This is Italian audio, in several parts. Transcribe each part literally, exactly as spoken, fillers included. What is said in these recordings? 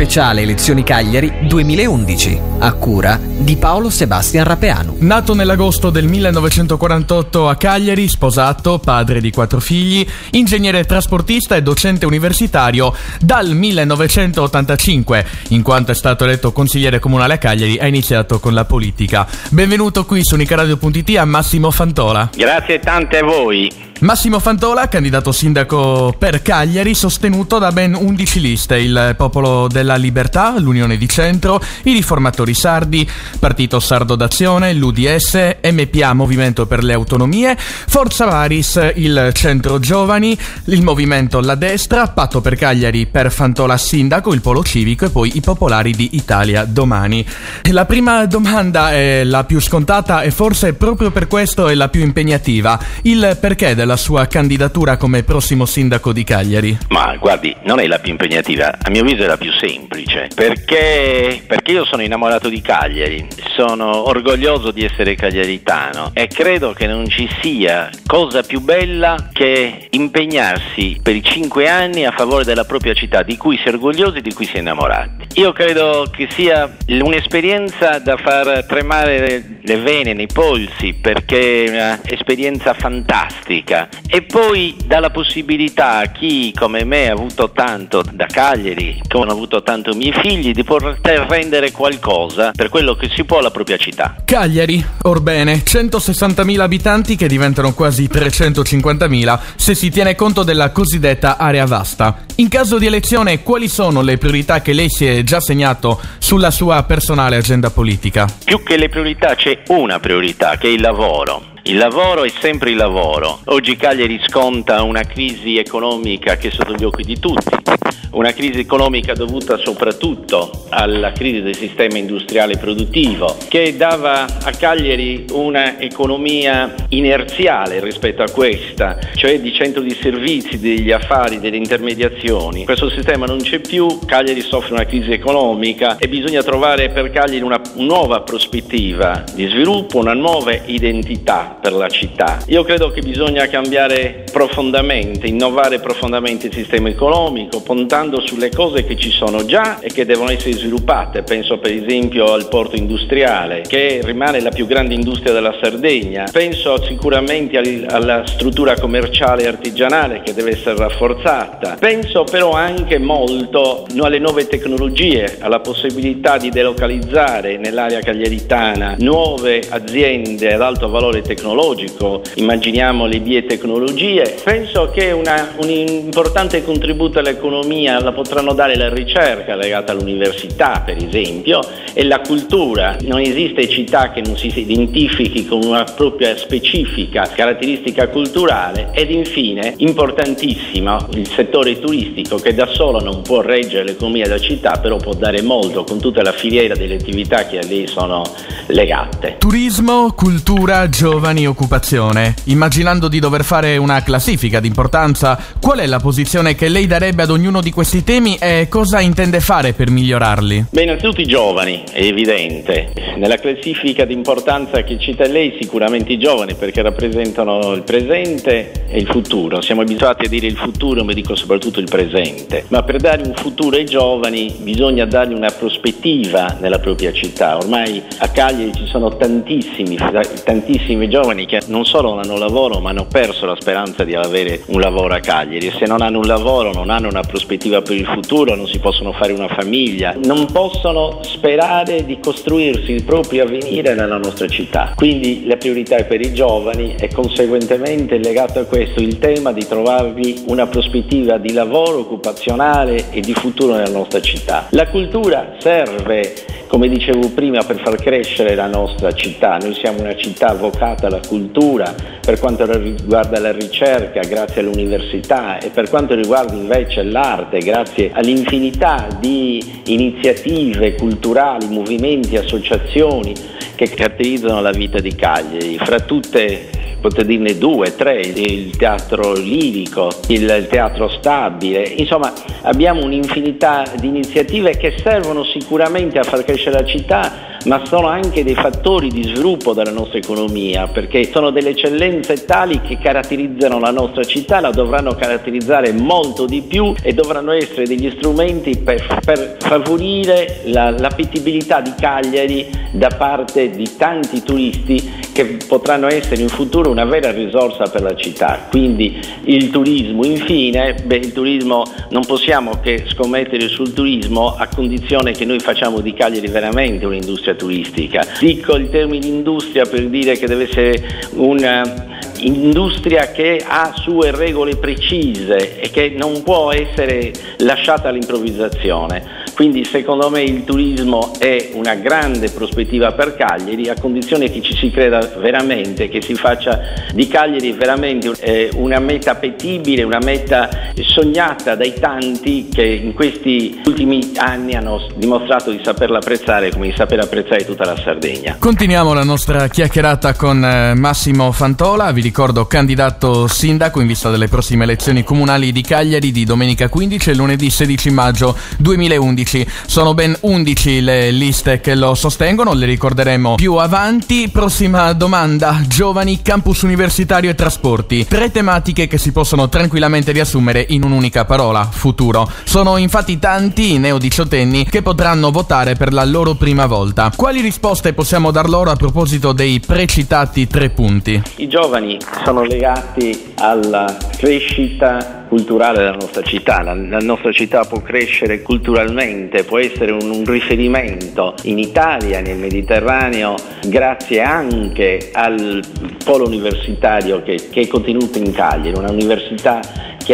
speciale Elezioni Cagliari duemilaundici, a cura di Paolo Sebastian Rapeanu. Nato nell'agosto del millenovecentoquarantotto a Cagliari, sposato, padre di quattro figli, ingegnere trasportista e docente universitario, dal millenovecentottantacinque, in quanto è stato eletto consigliere comunale a Cagliari, ha iniziato con la politica. Benvenuto qui su Unicaradio punto it a Massimo Fantola. Grazie tante a voi. Massimo Fantola, candidato sindaco per Cagliari, sostenuto da ben undici liste: il Popolo della Libertà, l'Unione di Centro, i Riformatori Sardi, Partito Sardo d'Azione, l'U D S, M P A Movimento per le Autonomie, Forza Varis, il Centro Giovani, il Movimento La Destra, Patto per Cagliari per Fantola sindaco, il Polo Civico e poi i Popolari di Italia Domani. La prima domanda è la più scontata e forse proprio per questo è la più impegnativa: il perché della la sua candidatura come prossimo sindaco di Cagliari? Ma guardi, non è la più impegnativa, a mio avviso è la più semplice, perché perché io sono innamorato di Cagliari, sono orgoglioso di essere cagliaritano e credo che non ci sia cosa più bella che impegnarsi per i cinque anni a favore della propria città, di cui si è orgogliosi e di cui si è innamorati. Io credo che sia un'esperienza da far tremare le vene nei polsi, perché è un'esperienza fantastica. E poi dà la possibilità a chi come me ha avuto tanto da Cagliari, come hanno avuto tanto i miei figli, di poter rendere qualcosa per quello che si può alla propria città. Cagliari, orbene, centosessantamila abitanti che diventano quasi trecentocinquantamila se si tiene conto della cosiddetta area vasta. In caso di elezione, quali sono le priorità che lei si è già segnato sulla sua personale agenda politica? Più che le priorità c'è una priorità, che è il lavoro. Il lavoro è sempre il lavoro. Oggi Cagliari sconta una crisi economica che è sotto gli occhi di tutti, una crisi economica dovuta soprattutto alla crisi del sistema industriale produttivo, che dava a Cagliari una economia inerziale rispetto a questa, cioè di centro di servizi, degli affari, delle intermediazioni. Questo sistema non c'è più, Cagliari soffre una crisi economica e bisogna trovare per Cagliari una nuova prospettiva di sviluppo, una nuova identità per la città. Io credo che bisogna cambiare profondamente, innovare profondamente il sistema economico, puntando sulle cose che ci sono già e che devono essere sviluppate. Penso per esempio al porto industriale, che rimane la più grande industria della Sardegna. Penso sicuramente alla struttura commerciale e artigianale, che deve essere rafforzata. Penso però anche molto alle nuove tecnologie, alla possibilità di delocalizzare nell'area cagliaritana nuove aziende ad alto valore tecnologico. tecnologico, immaginiamo le biotecnologie. Penso che una, un importante contributo all'economia la potranno dare la ricerca legata all'università, per esempio, e la cultura. Non esiste città che non si identifichi con una propria specifica caratteristica culturale. Ed infine, importantissimo, il settore turistico, che da solo non può reggere l'economia della città, però può dare molto con tutta la filiera delle attività che a lei sono legate. Turismo, cultura, giovani, occupazione. Immaginando di dover fare una classifica di importanza, qual è la posizione che lei darebbe ad ognuno di questi temi e cosa intende fare per migliorarli? Beh, innanzitutto i giovani, è evidente. Nella classifica di importanza che cita lei, sicuramente i giovani, perché rappresentano il presente e il futuro. Siamo abituati a dire il futuro, ma dico soprattutto il presente. Ma per dare un futuro ai giovani bisogna dargli una prospettiva nella propria città. Ormai a Cagliari ci sono tantissimi, tantissimi giovani che non solo non hanno lavoro, ma hanno perso la speranza di avere un lavoro a Cagliari. E se non hanno un lavoro, non hanno una prospettiva per il futuro, non si possono fare una famiglia, non possono sperare di costruirsi il proprio avvenire nella nostra città. Quindi la priorità è per i giovani e conseguentemente legato a questo il tema di trovarvi una prospettiva di lavoro occupazionale e di futuro nella nostra città. La cultura serve, come dicevo prima, per far crescere la nostra città. Noi siamo una città vocata alla cultura per quanto riguarda la ricerca, grazie all'università, e per quanto riguarda invece l'arte, grazie all'infinità di iniziative culturali, movimenti, associazioni che caratterizzano la vita di Cagliari. Fra tutte potete dirne due, tre: il teatro lirico, il teatro stabile. Insomma, abbiamo un'infinità di iniziative che servono sicuramente a far crescere la città, ma sono anche dei fattori di sviluppo della nostra economia, perché sono delle eccellenze tali che caratterizzano la nostra città, la dovranno caratterizzare molto di più e dovranno essere degli strumenti per, per favorire la, l'appetibilità di Cagliari da parte di tanti turisti che potranno essere in futuro una vera risorsa per la città. Quindi il turismo, infine, beh, il turismo non possiamo che scommettere sul turismo a condizione che noi facciamo di Cagliari veramente un'industria turistica. Dico il termine industria per dire che deve essere una industria che ha sue regole precise e che non può essere lasciata all'improvvisazione. Quindi secondo me il turismo è una grande prospettiva per Cagliari, a condizione che ci si creda veramente, che si faccia di Cagliari veramente eh, una meta appetibile, una meta sognata dai tanti che in questi ultimi anni hanno dimostrato di saperla apprezzare, come di saper apprezzare tutta la Sardegna. Continuiamo la nostra chiacchierata con eh, Massimo Fantola, vi ricordo candidato sindaco in vista delle prossime elezioni comunali di Cagliari di domenica quindici e lunedì sedici maggio duemilaundici. Sono ben undici le liste che lo sostengono, le ricorderemo più avanti. Prossima domanda: giovani, campus universitario e trasporti. Tre tematiche che si possono tranquillamente riassumere in un'unica parola: futuro. Sono infatti tanti i neodiciottenni che potranno votare per la loro prima volta. Quali risposte possiamo dar loro a proposito dei precitati tre punti? I giovani sono legati alla crescita culturale della nostra città. La, la nostra città può crescere culturalmente, può essere un, un riferimento in Italia, nel Mediterraneo, grazie anche al polo universitario che, che è contenuto in Cagliari, una università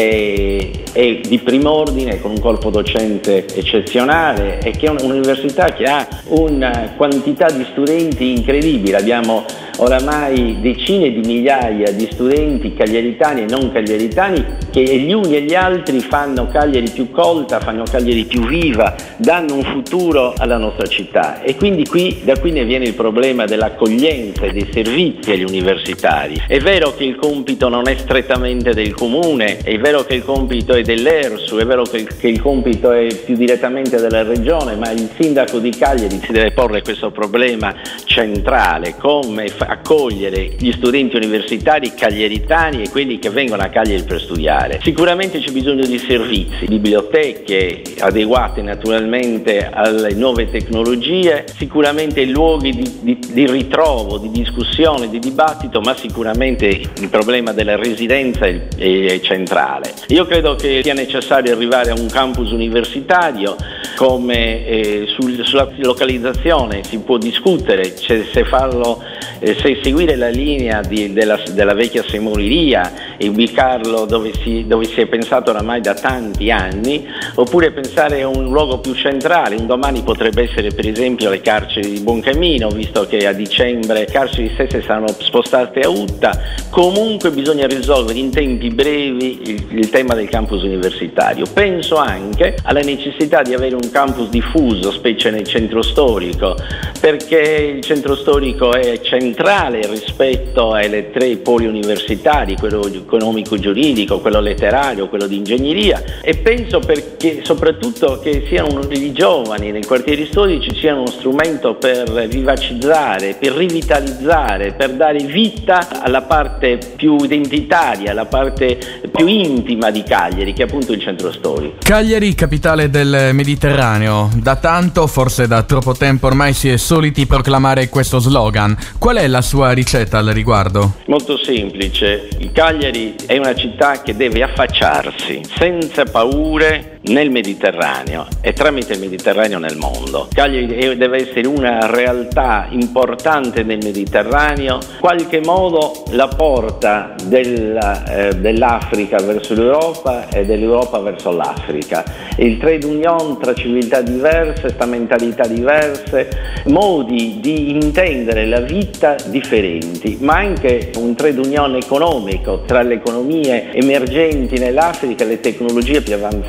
che è di prim'ordine, con un corpo docente eccezionale e che è un'università che ha una quantità di studenti incredibile. Abbiamo oramai decine di migliaia di studenti cagliaritani e non cagliaritani che gli uni e gli altri fanno Cagliari più colta, fanno Cagliari più viva, danno un futuro alla nostra città. E quindi qui, da qui ne viene il problema dell'accoglienza e dei servizi agli universitari. È vero che il compito non è strettamente del comune, è vero che il compito è dell'ERSU, è vero che il, che il compito è più direttamente della regione, ma il sindaco di Cagliari si deve porre questo problema centrale: come fa- accogliere gli studenti universitari cagliaritani e quelli che vengono a Cagliari per studiare. Sicuramente c'è bisogno di servizi, biblioteche adeguate naturalmente alle nuove tecnologie, sicuramente luoghi di, di, di ritrovo, di discussione, di dibattito, ma sicuramente il problema della residenza è, è centrale. Io credo che sia necessario arrivare a un campus universitario, come eh, sul, sulla localizzazione si può discutere, cioè, se farlo eh, se seguire la linea di, della, della vecchia Semoliria e ubicarlo dove si, dove si è pensato oramai da tanti anni, oppure pensare a un luogo più centrale. Un domani potrebbe essere per esempio le carceri di Buoncamino, visto che a dicembre le carceri stesse saranno spostate a Utta. Comunque bisogna risolvere in tempi brevi il, il tema del campus universitario. Penso anche alla necessità di avere un campus diffuso, specie nel centro storico, perché il centro storico è centrale rispetto ai tre poli universitari, quello economico-giuridico, quello letterario, quello di ingegneria, e penso perché soprattutto che siano i giovani nei quartieri storici siano uno strumento per vivacizzare, per rivitalizzare, per dare vita alla parte più identitaria, alla parte più intima di Cagliari, che è appunto il centro storico. Cagliari, capitale del Mediterraneo. Da tanto, forse da troppo tempo ormai, si è soliti proclamare questo slogan. Qual è la sua ricetta al riguardo? Molto semplice. Il Cagliari è una città che deve affacciarsi senza paure nel Mediterraneo e tramite il Mediterraneo nel mondo. Cagliari deve essere una realtà importante nel Mediterraneo, in qualche modo la porta della, eh, dell'Africa verso l'Europa e dell'Europa verso l'Africa. Il trade union tra civiltà diverse, sta mentalità diverse, modi di intendere la vita differenti, ma anche un trade union economico tra le economie emergenti nell'Africa e le tecnologie più avanzate del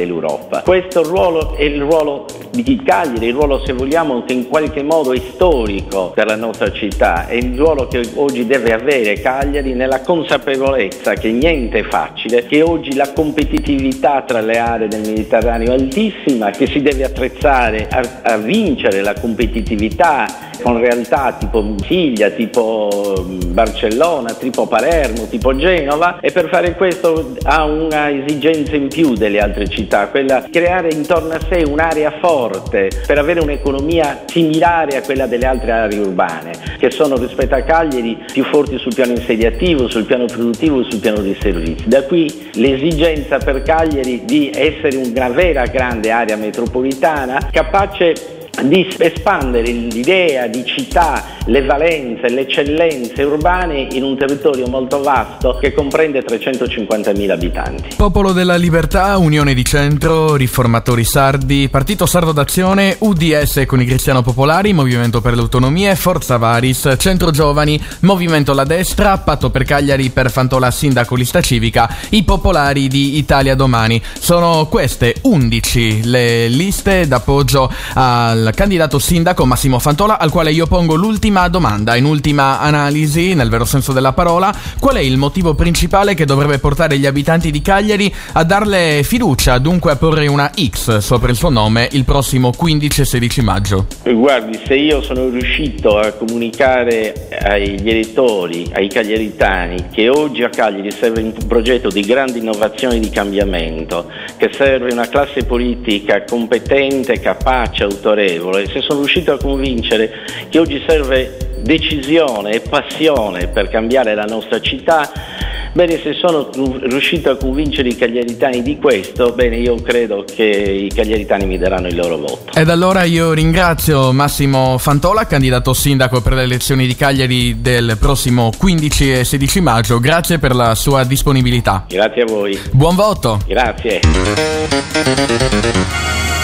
dell'Europa. Questo ruolo è il ruolo di Cagliari, il ruolo, se vogliamo, che in qualche modo è storico per la nostra città, è il ruolo che oggi deve avere Cagliari nella consapevolezza che niente è facile, che oggi la competitività tra le aree del Mediterraneo è altissima, che si deve attrezzare a, a vincere la competitività con realtà tipo Siviglia, tipo Barcellona, tipo Palermo, tipo Genova, e per fare questo ha una esigenza in più delle altre città, quella di creare intorno a sé un'area forte per avere un'economia similare a quella delle altre aree urbane, che sono rispetto a Cagliari più forti sul piano insediativo, sul piano produttivo e sul piano dei servizi. Da qui l'esigenza per Cagliari di essere una vera grande area metropolitana capace di espandere l'idea di città, le valenze, le eccellenze urbane in un territorio molto vasto che comprende trecentocinquantamila abitanti. Popolo della Libertà, Unione di Centro, Riformatori Sardi, Partito Sardo d'Azione, U D S con i Cristiano Popolari, Movimento per le Autonomie, Forza Varis, Centro Giovani, Movimento La Destra, Patto per Cagliari per Fantola Sindaco Lista Civica, i Popolari di Italia Domani. Sono queste undici le liste d'appoggio al candidato sindaco Massimo Fantola, al quale io pongo l'ultima domanda. In ultima analisi, nel vero senso della parola, qual è il motivo principale che dovrebbe portare gli abitanti di Cagliari a darle fiducia, dunque a porre una X sopra il suo nome il prossimo quindici e sedici maggio? Guardi, se io sono riuscito a comunicare agli elettori, ai cagliaritani, che oggi a Cagliari serve un progetto di grande innovazione e di cambiamento, che serve una classe politica competente, capace, autorevole, se sono riuscito a convincere che oggi serve decisione e passione per cambiare la nostra città, bene, se sono riuscito a convincere i cagliaritani di questo, bene, io credo che i cagliaritani mi daranno il loro voto. Ed allora io ringrazio Massimo Fantola, candidato sindaco per le elezioni di Cagliari del prossimo quindici e sedici maggio. Grazie per la sua disponibilità. Grazie a voi. Buon voto. Grazie.